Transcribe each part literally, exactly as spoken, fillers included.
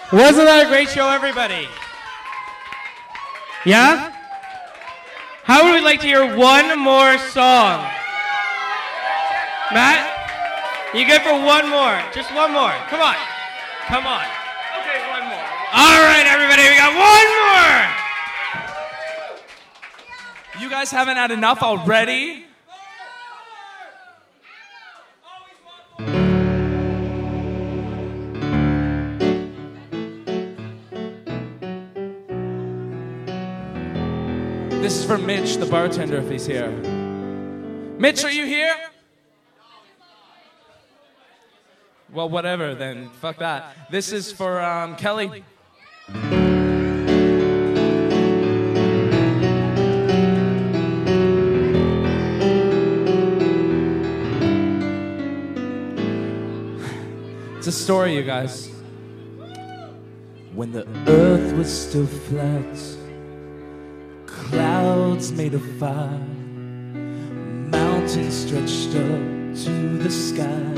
Wasn't that a great show, everybody? Yeah? How would we like to hear one more song? Matt? You good for one more? Just one more. Come on. Come on. Okay, one more. All right, everybody, we got one more. You guys haven't had enough already? This is for Mitch, the bartender, if he's here. Mitch, are you here? Well, whatever, then. Fuck that. This is for um, Kelly. It's a story, you guys. When the earth was still flat, clouds made of fire, mountains stretched up to the sky,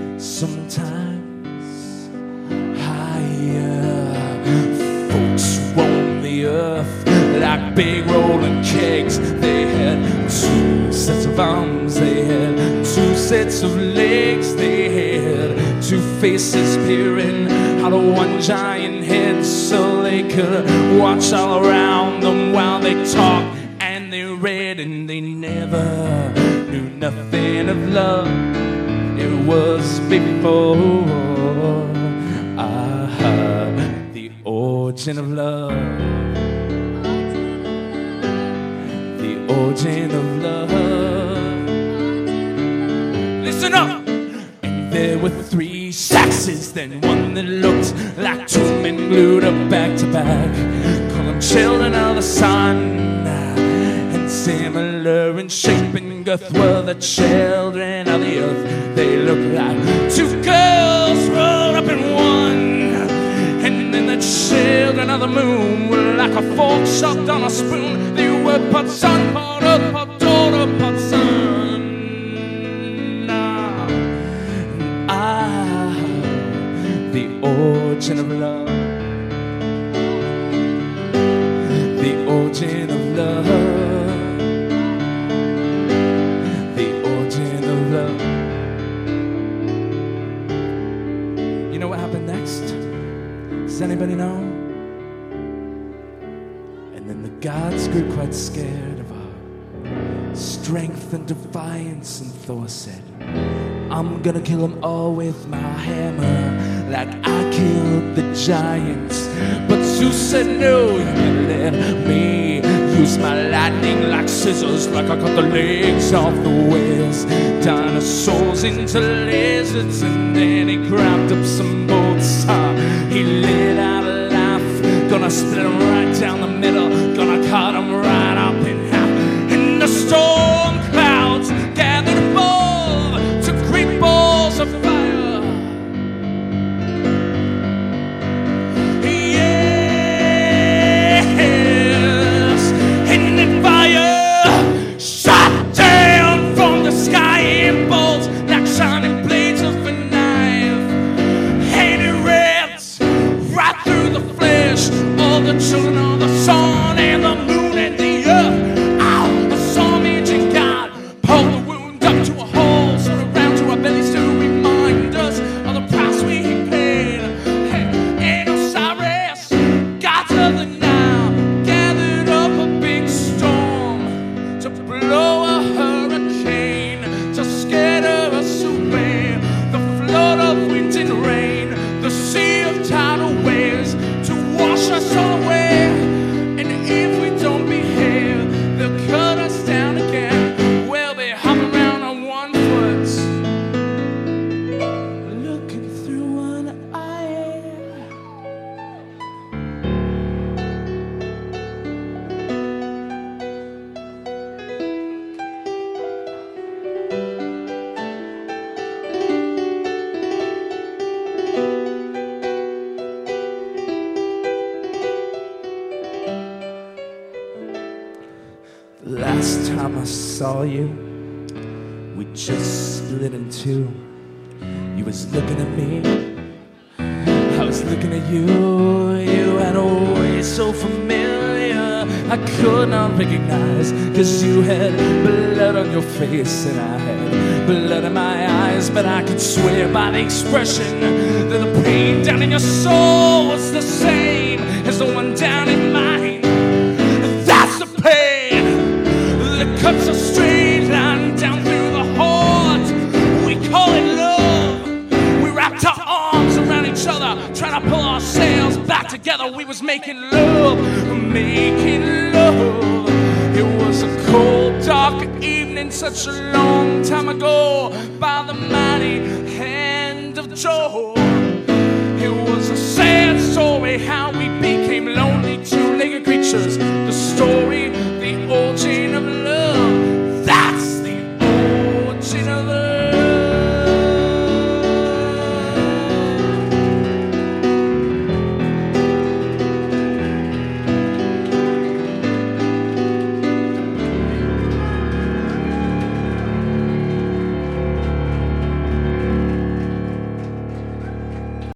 sometimes higher. Folks roamed the earth like big rolling kegs. They had two sets of arms, they had two sets of legs, they had two faces peering out of one giant head, so they could watch all around them while they talked and they read, and they never knew nothing of love. It was before I heard the origin of love. The origin of love. Listen up! And there were three saxes, then one that looked like two men glued up back to back. Call them children of the sun. And similar in shape and girth were the children of the earth. They looked like two girls rolled up in one. And then the children of the moon were like a fork shoved on a spoon. They were part sun, part earth, part daughter, part son. Ah, the origin of love. The origin of love. You know what happened next? Does anybody know? And then the gods grew quite scared of our strength and defiance, and Thor said, I'm gonna kill them all with my hammer, like I killed the giants. But Zeus said, no, you can let me use my lightning like scissors, like I cut the legs off the whales, dinosaurs into lizards. And then he grabbed up some bolts, uh, he let out a laugh. Gonna split them right down the middle, gonna cut them right up in half. And the storm clouds gathered above to great balls of fire. The children of the sun and the moon and the earth. Ow! I saw me and God pull the wound up to a hole, sort of round to our bellies to remind us of the price we paid. Hey, and Osiris, gods of the Nile, gathered up a big storm to blow a hurricane, to scatter us away. The flood of wind and rain, the sea of tidal waves, to wash us all away. And if we don't behave, they'll cut us down again. Well, they hop around on one foot, looking through one eye. Last time I saw you, we just split in two. You was looking at me, I was looking at you, you had a way so familiar I could not recognize, cause you had blood on your face and I had blood in my eyes. But I could swear by the expression that the pain down in your soul was the same as the one down in mine. That's the pain that cuts a straight line down through the heart. We call it love. We wrapped our arms around each other, trying to pull ourselves back together. We was making love, making love. It was a cold, dark evening, such a long time ago, by the mighty hand of Joe. It was a sad story how we became lonely two-legged creatures